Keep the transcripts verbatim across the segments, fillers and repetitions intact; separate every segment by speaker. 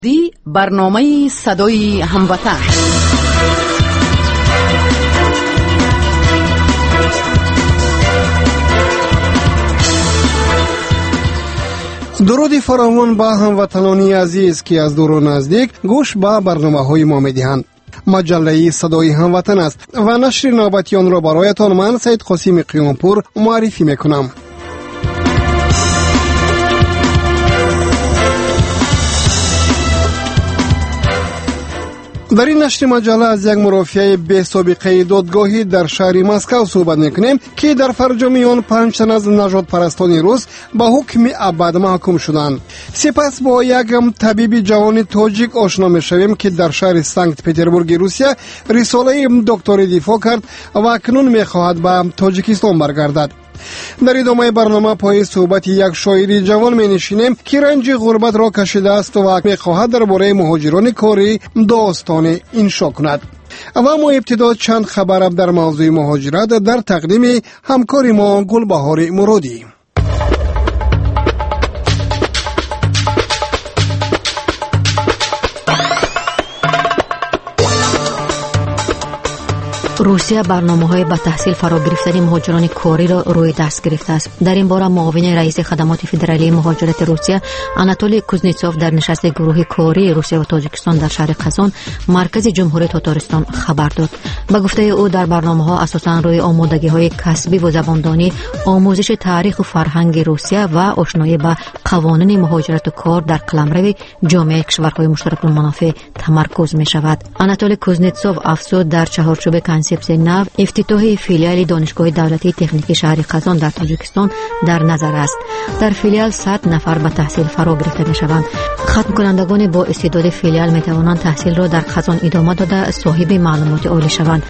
Speaker 1: دی برنامه صدای هموطن.
Speaker 2: درود فراوان با هموطنانی عزیز که از دور و نزدیک گوش به برنامه‌های ما می‌دهند. مجله صدای هموطن است و نشر نوبتی آن را برایتان من سید قاسم قیامپور معرفی میکنم. در این نشر مجله از یک مرافعه بی سابقه دادگاهی در شهر مسکو صحبت میکنیم که در فرجام آن پنج تن از نژاد پرستان روس به حکم ابد محکوم شدند. سپس با یک طبیب جوان تاجیک آشنا میشویم که در شهر سنت پترزبورگ روسیه رساله دکتری دفاع کرد و اکنون میخواهد به تاجیکستان برگردد. در ادامه برنامه پای صحبت یک شاعری جوان می نشینیم که رنج غربت را کشیده است و می خواهد درباره مهاجران کاری داستان انشا کند. و ما ابتدا چند خبر در موضوع مهاجرت در تقدیم همکار ما گلبهار مرادی.
Speaker 3: روسیه برنامه‌های به تحصیل فرا گرفتن مهاجران کاری را روی دست گرفته است. در این باره معاون رئیس خدمات فدرالی مهاجرت روسیه آناتولی کوزنتسوف در نشست گروه کاری روسیه و تاجیکستان در شهر قزان مرکز جمهوری تاتارستان خبر داد. به گفته او در برنامه‌ها اساساً روی آمادگی‌های کسبی و زباندانی، آموزش تاریخ و فرهنگ روسیه و آشنایی با قوانین مهاجرت و کار در قلمرو جامعه کشورهای مشترک المنافع تمرکز می‌شود. آناتولی کوزنتسوف افزود در چهارچوب کنسپت نو افتتاح فیلیال دانشگاه دولتی تکنیکی شهر قزان در تاجیکستان در نظر است. در فیلیال صد نفر به تحصیل فرا گرفته میشوند. ختم کنندگان با استعداد فیلیال می توانند تحصیل را در قزان ادامه داده صاحب معلومات عالی شوند.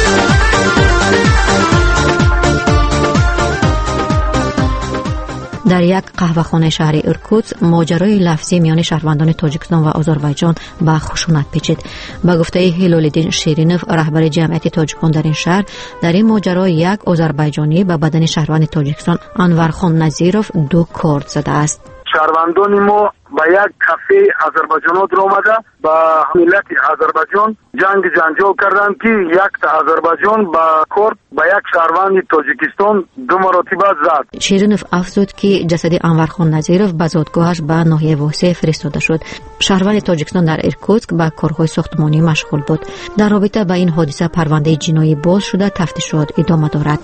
Speaker 3: در یک قهوه‌خانه شهر ایرکوتسک ماجرای لفظی میان شهروندان تاجیکستان و آذربایجان به خشونت پیچید. به گفته هلال‌الدین شیرینوف رهبر جمعیت تاجیکان در این شهر، در این ماجرا یک آذربایجانی به بدن شهروند تاجیکستان انورخان نظیروف دو کارت زده است.
Speaker 4: شهروندان ما با یک کافه آذربایجان در آمده با ملت آذربایجان جنگ جنجال کردند که یک تا آذربایجان با کورد با یک شهروند تاجیکستان دو مرتبه زد.
Speaker 3: شیرینوف افزود که جسد انورخان نظیروف به زادگاهش به ناحیه واسع فرستاده شد. شهروند تاجیکستان در ایرکوتسک با کارهای ساختمانی مشغول بود. در رابطه با این حادثه پرونده جنایی باز شده، تفتیشات ادامه دارد.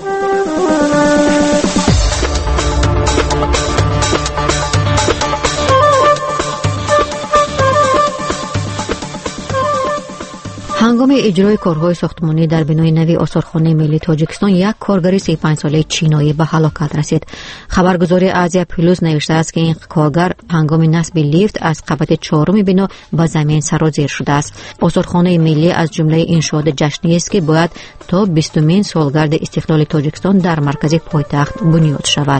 Speaker 3: هنگام اجرای کارهای ساختمانی در بنای نوی آثارخانه ملی تاجیکستان یک کارگر سی و پنج ساله چینایی به هلاکت رسید. خبرگزاری آزیا پلوس نوشته است که این کارگر هنگام نصب لیفت از قبت چهارم بنا به زمین سرازیر شده است. آثارخانه ملی از جمله انشاءات جشنی است که باید تا بیستمین سالگرد استقلال تاجیکستان در مرکز پایتخت بنیاد شود.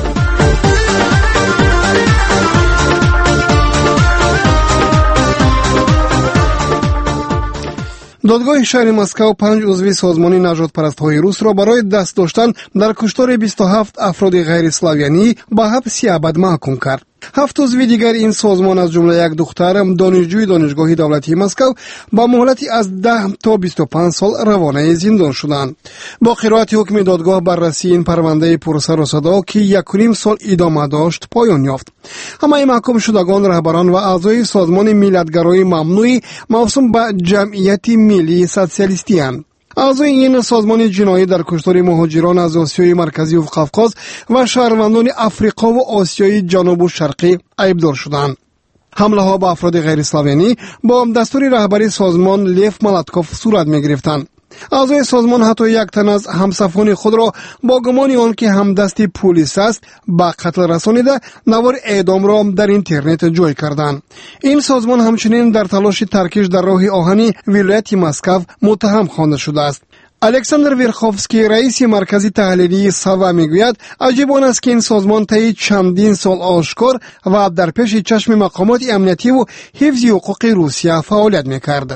Speaker 2: دادگاه شهر مسکو پنج عضو سازمان نژاد پرست‌های روس را برای دست داشتن در کشتار بیست و هفت افراد غیر اسلاویانی به حبس ابد محکوم کرد. هفت عضو دیگر این سازمان از جمله یک دختر دانشجوی دانشگاه دولتی مسکو با مهلتی از ده تا بیست و پنج سال روانه زندان شدند. با قرائت حکم دادگاه بررسی این پرونده پرسر و صدا که یک و نیم سال ادامه داشت پایان یافت. همه محکوم شدگان رهبران و اعضای سازمان ملیت‌گرای ممنوعی موسوم به جمعیت ملی سوسیالیستی اند. اعضای این سازمان جنایی در کشتار مهاجران از آسیای مرکزی و قفقاز و شهروندان افریقا و آسیای جنوب و شرقی عیبدار شدند. حمله ها به افراد غیر اسلاویانی با دستور رهبری سازمان لیف ملاتکوف صورت می گرفتند. اعضای سازمان حتی یک تن از همصفان خود را با گمان آنکه همدست پلیس است به قتل رسانیده نوار اعدام را در اینترنت جای کردند. این سازمان همچنین در تلاش ترکیش در راه آهنی ولایت مسکو متهم خوانده شده است. الکساندر ویرخوفسکی رئیس مرکز تحلیلی ساوا میگوید عجیب آن است که این سازمان طی چندین سال آشکار و در پیش چشم مقامات امنیتی و حفظ حقوق روسیه فعالیت میکرد.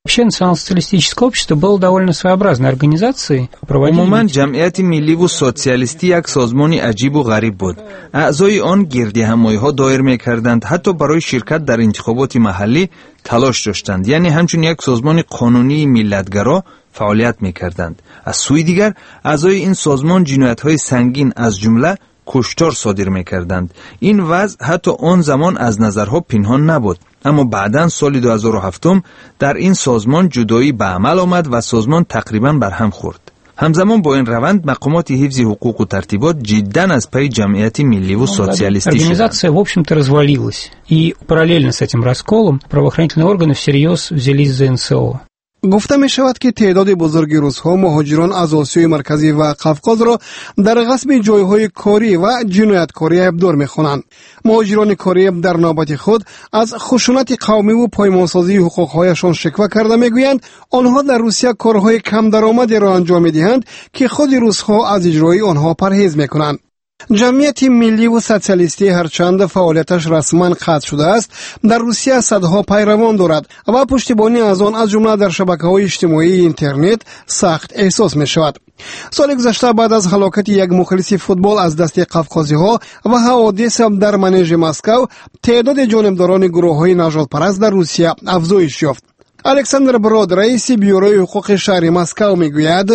Speaker 5: Вообще национал-социалистическое общество было довольно своеобразной организацией.
Speaker 6: عموما جمعیت ملی و سوسیالیستی یک سازمان عجیب و غریب بود. اعضای آن گردی همایی‌ها دایر می‌کردند، حتی برای شرکت در انتخابات محلی تلاش داشتند. یعنی همچون یک سازمان قانونی ملتگرا فعالیت می‌کردند. از سوی دیگر اعضای این سازمان جنایت‌های سنگین از جمله کشتار صادر می‌کردند. این وضع حتی آن زمان از نظرها پنهان نبود. اما بعداً سال دو هزار و هفت در این سازمان جدایی به عمل آمد و سازمان تقریباً برهم خورد. همزمان با این روند مقامات حفظ حقوق و ترتیبات جداً از پی جمعیت ملی و سوسیالیستی شدند.
Speaker 5: Организация, в общем-то, развалилась. И параллельно с этим расколом правоохранительные органы всерьез взялись за эн эс о.
Speaker 2: گفته می شود که تعداد بزرگی روس‌ها مهاجران از آسیای مرکزی و قفقاز را در غصب جایهای کاری و جنایتکاری ابدار می خوانند. مهاجران کاری در نوبت خود از خشونت قومی و پایمانسازی حقوقهایشان شکوه کرده می گویند آنها در روسیه کارهای کم درآمدی را انجام می دهند که خود روس‌ها از اجرای آنها پرهیز می کنند. جمعیت ملی و سوسیالیستی هرچند فعالیتش رسما قطع شده است، در روسیه صدها پیروان دارد و پشتیبانی از آن از جمله در شبکه‌های اجتماعی اینترنت سخت احساس می شود. سال گذشته بعد از هلاکت یک مخلص فوتبال از دست قفقازی‌ها و حوادث در منیژ مسکو، تعداد جانبداران گروه‌های نژاد پرست در روسیه افزایش یافت. الکساندر براد، رئیس بیوروی حقوق شهر مسکو میگوید: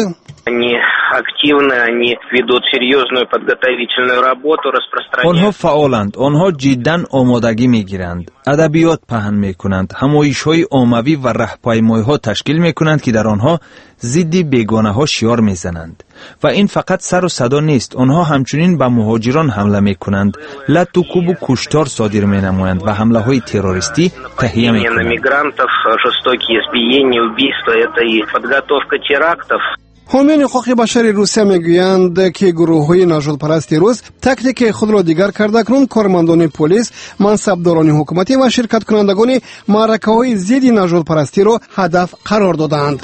Speaker 7: активно, они ведут серьезную подготовительную работу, распространяют.
Speaker 6: آنها فعالند، آنها جداً آمادگی میگیرند، ادبیات پهن میکنند، همایش‌های عمومی و راهپیمایی‌ها تشکیل میکنند که در آنها ضد بیگانه‌ها شعار میزنند. و این فقط سر و صدا نیست، آنها همچنین به مهاجران حمله میکنند، لط و کوب و کشتار صادر مینمایند و حمله‌های تروریستی تهیه میکنند.
Speaker 7: Мигрантов, жестокие избиения, убийства, это и подготовка терактов.
Speaker 2: حامیان حقوق بشر روسیه میگویند که گروه‌های نژاد پرست روس تاکتیک خود را دیگر کرده کنند کارمندان پلیس، منصبداران حکومتی و شرکت کنندگان معرکه‌های ضد نژاد پرستی را هدف قرار دادند.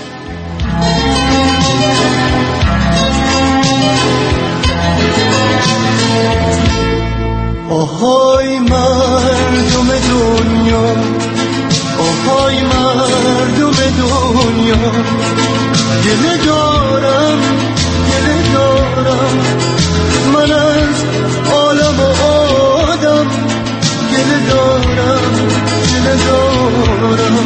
Speaker 8: آهای مردم دنیا، آهای مردم دنیا، گله دارم گله دارم من از عالم و آدم، گله دارم گله دارم.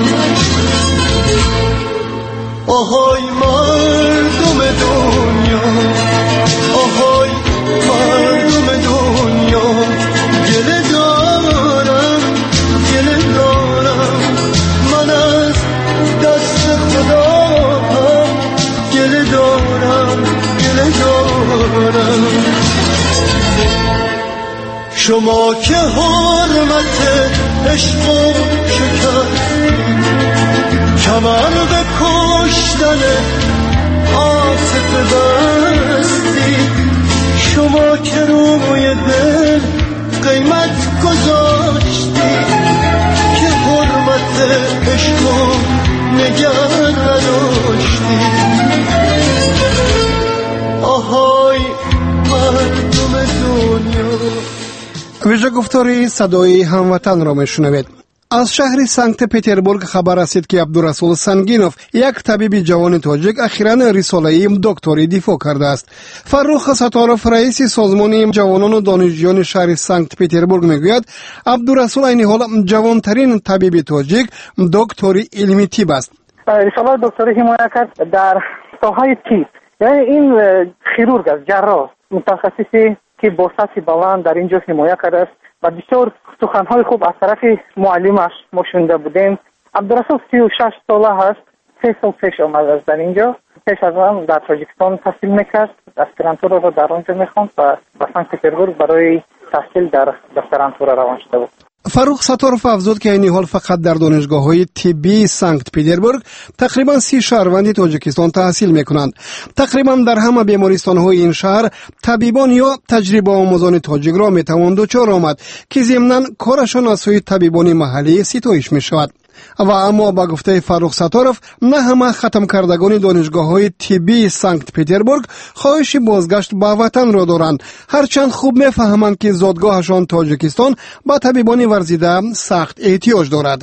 Speaker 8: آهای مردم دنیا، آهای مردم دنیا، گله دارم گله دارم من از دست خدا، گله دارم گله دارم. شما که حرمت عشق و شکستید، کمر به کشتن عاطفه بستید، شما که روی دل قیمت گذاشتید که حرمت عشق و نگه نداشتید. آهای مردم دنیا.
Speaker 2: ویژه گفتاری صدای هموطن را میشنوید. از شهر سنت پتربورگ خبر رسید که عبدالرسول سنگینوف، یک طبیب جوان تاجیک، اخیراً رساله‌ای دکتری دفاع کرده است. فروخ ستارف، رئیس سازمان جوانان و دانشجویان شهر سنت پتربورگ میگوید عبدالرسول این حال جوانترین طبیب تاجیک دکتری علمی طب است.
Speaker 9: رساله دکتری حمایت کرد در ساحه طب، یعنی این خیرورگ است، جراح، متخصصی که با سطح بلند در اینجا حمایت کرده است و بسیار سخنهای خوب از طرف معلمش ما شنیده بودیم. عبدالرسول سی و شش ساله هست، سه سال پیش آمده است در اینجا. پیش از آن در تاجیکستان تحصیل میکرد، اسپرانتورا را در آنجا میخواند و به سنت پتربورگ برای تحصیل در دکترانتورا روان شده بود.
Speaker 2: فروخ ستارف افزود که این حال فقط در دانشگاه‌های طبی سنت پتربورگ تقریبا سی شهروند تاجیکستان تحصیل می‌کنند. تقریبا در همه بیمارستان‌های این شهر طبیبان یا تجربه آموزان تاجیک را می‌توان دچار آمد که ضمناً کارشان از سوی طبیبان محلی ستایش می‌شود. و اما با گفته فروخ ستارف نه همه ختم کردگان دانشگاه‌های طبی سنت پتربورگ خواهش بازگشت به وطن را دارند، هرچند خوب می‌فهمند که زادگاهشان تاجیکستان با طبیبان ورزیده سخت احتیاج دارد.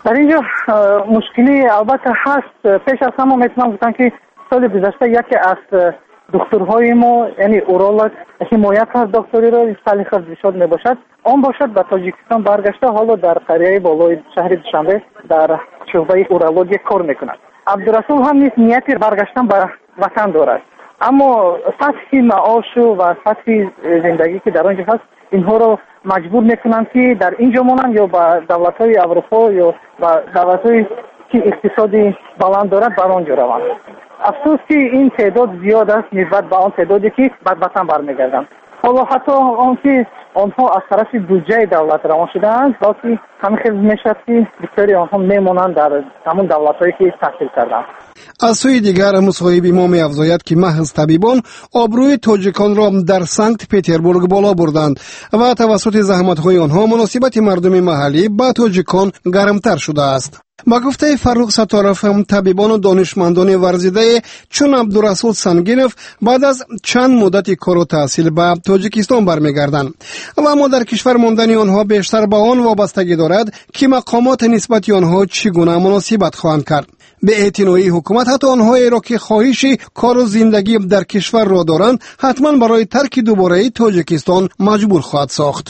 Speaker 9: در اینجا مشکلی البته هست. پیش از همه میتونم گفتم که سال گذشته یکی از دکترهای ما یعنی اورولوژ حمایت از دکتری را سلیخ زیشاد میباشد، آن باشد به تاجیکستان برگشته حالا در قریه بالای شهر دوشنبه در شعبه اورولوژی کار میکند. عبدالرسول هم نیز نیتی برگشتن به وطن دارد، اما سطح معاش و سطح زندگی که در آنجا هست اینها رو مجبور میکنند که در اینجا مانند یا به دولت‌های اروپا یا به دولت‌های که اقتصادی بلند دارد بر آنجا روند. افسوس که این تعداد زیاد است نسبت به آن تعدادی که به وطن برمیگردند. حالا حتی آنکه آنها از طرف بودجه دولت روان شده‌اند، بلکه همین خیلی میشد که بسیاری آنها میمانند در همون دولت‌هایی که تحصیل کردند.
Speaker 2: از سوی دیگر مصاحبه ما می‌افزاید که محض طبیبان آبروی تاجیکان را در سنت پترزبورگ بالا بردند و توسط زحمت‌های آنها مناسبت مردم محلی با تاجیکان گرمتر شده است. با گفته فرخ ستارف هم طبیبان و دانشمندان ورزیده چون عبدالرسول سنگینف بعد از چند مدت کار و تحصیل به تاجیکستان برمیگردند و اما در کشور ماندن آنها بیشتر به آن وابستگی دارد که مقامات نسبت آنها چگونه مناسبت خواهند کرد. به اعتنایی حکومت حتی آنهایی را که خواهش کار و زندگی در کشور را دارند حتما برای ترک دوباره تاجیکستان مجبور خواهد ساخت.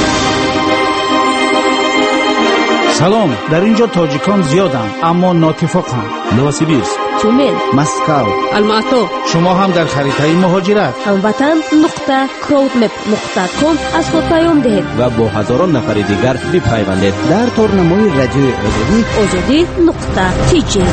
Speaker 10: سلام، در اینجا تاجیکان زیادند اما ناتفاقند. نوسیبیرسک،
Speaker 11: تومن،
Speaker 10: مسکو،
Speaker 11: الماتو.
Speaker 10: شما هم در خریدهای مهاجرت
Speaker 11: هموطن نقطه کراودمپ نقطه کام از خود پیام دهید
Speaker 12: و با هزاران نفر دیگر بپیوندید در تورنمای رادیوی آزادی
Speaker 11: آزادی نقطه تی جی.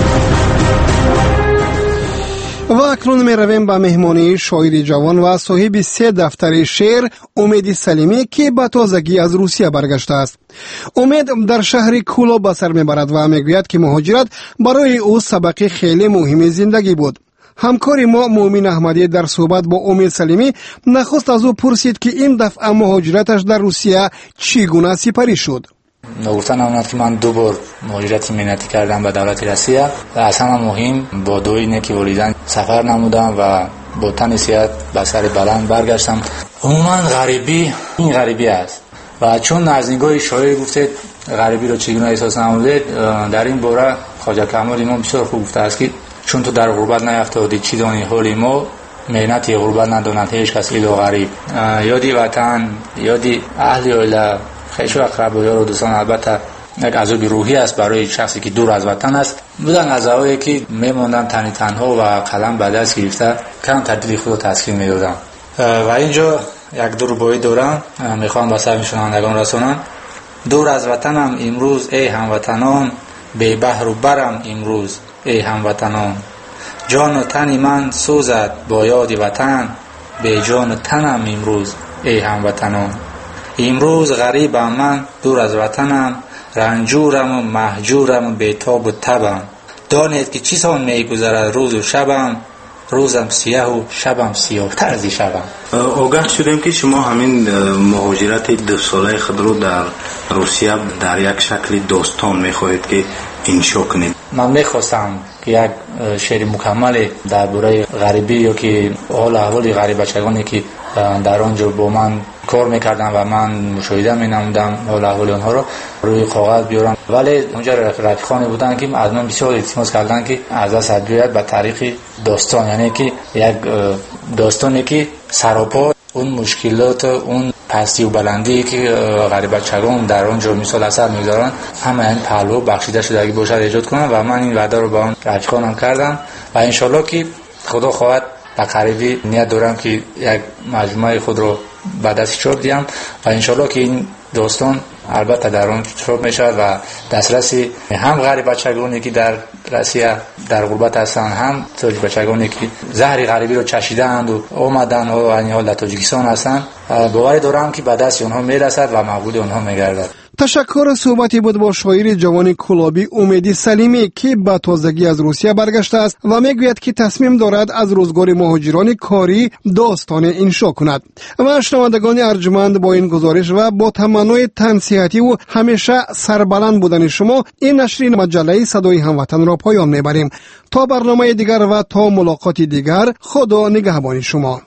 Speaker 2: و اکنون می رویم به مهمانی شاعر جوان و صاحب سه دفتر شعر امید سلیمی که به تازگی از روسیه برگشته است. امید در شهر کولا به سر می برد و می گوید که مهاجرت برای او سبق خیلی مهم زندگی بود. همکار ما مومن احمدی در صحبت با امید سلیمی نخست از او پرسید که این دفعه مهاجرتش در روسیه چگونه سپری شد.
Speaker 13: نگفتن آمد که من دو بار مهاجرت مهنتی کردم به دولت روسیه و از همه مهم با دوی نیکی ولیدن سفر نمودم و با تن صحت به سر بلند برگشتم. عموما غریبی این غریبی است و چون از نگاه شاعر گفته غریبی رو چگونه احساس نموده، در این باره خواجه کمال امام بسیار خوب گفته است که چون تو در غربت نیفتادی چی دانی حال ما، مهنتی غربت نداند هیچ کس ایدو غریب. یادی وطن، یادی اهل اوله، خیلی اقرب و یار و دوستان البته یک عذاب روحی است برای شخصی که دور از وطن است. بودن عذابی که میموندم تنی تنها و قلم به دست گرفته کم تدبیر خود رو تسکین میدادم. و اینجا یک دو ربایی دارم میخوام به سر شنوندگان رسونم. دور از وطنم امروز ای هموطنان، بی بحر و برم امروز ای هموطنان. جان و تن من سوزد با یاد وطن، بی جان و تنم امروز ای هموطنان. امروز غریبم من دور از وطنم، رنجورم و مهجورم و بیتاب و تبم. دانید که چیزان میگذرد روز و شبم، روزم سیاه و شبم سیاه تر از شبم.
Speaker 14: آگاه شدیم که شما همین مهاجرت دو ساله خود رو در روسیه در یک شکل داستان میخواهید که انشا کنید.
Speaker 13: من میخواستم که یک شعر مکمل درباره غریبی یا که حال احوال غریب بچگانی که در آنجا با من کار میکردم و من مشاهده مینمودم حال احوال آنها رو روی کاغذ بیارم، ولی اونجا رفیقانی بودن که از من بسیار التماس کردن که از دست بیاید به طریق داستان، یعنی که یک داستانی که سراپا اون مشکلات اون پستی و بلندی که غریب بچگان در آنجا مثال اثر می‌گذارن همه این پهلو بخشیده شدگی باشد ایجاد کنم و من این وعده رو با اون رفیقانم کردم و انشالله که خدا خواهد به قریبی نیت دارم که یک مجموعه خود رو به دست چاپ دیم و انشالله که این داستان البته در اون چاپ میشود و دسترسی هم غریب بچگانی که در روسیه در غربت هستند، هم تاجیک بچگانی که زهر غریبی رو چشیدند و اومدن و این حال در تاجیکستان هستند، باور دارم که به دست اونها میرسد و مقبول اونها میگردد.
Speaker 2: تشکر. صحبتی بود با شاعر جوان کلابی امید سلیمی که به تازگی از روسیه برگشته است و میگوید که تصمیم دارد از روزگار مهاجران کاری داستان انشا کند. و شنوندگان ارجمند، با این گزارش و با تمنای تنصیحاتی و همیشه سربلند بودن شما این نشر مجله صدای هموطن را پایان میبریم. تا برنامه دیگر و تا ملاقات دیگر، خدا نگهبان شما.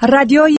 Speaker 15: رادیوی